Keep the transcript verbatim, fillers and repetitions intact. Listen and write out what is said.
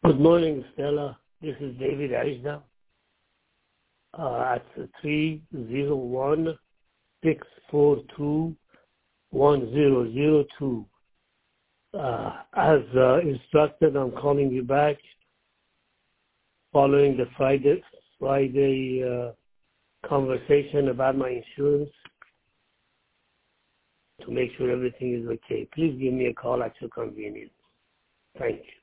Good morning, Stella. This is David Aishda uh, at three zero one, six four two, one zero zero two. Uh, as uh, instructed, I'm calling you back following the Friday, Friday uh, conversation about my insurance to make sure everything is okay. Please give me a call at your convenience. Thank you.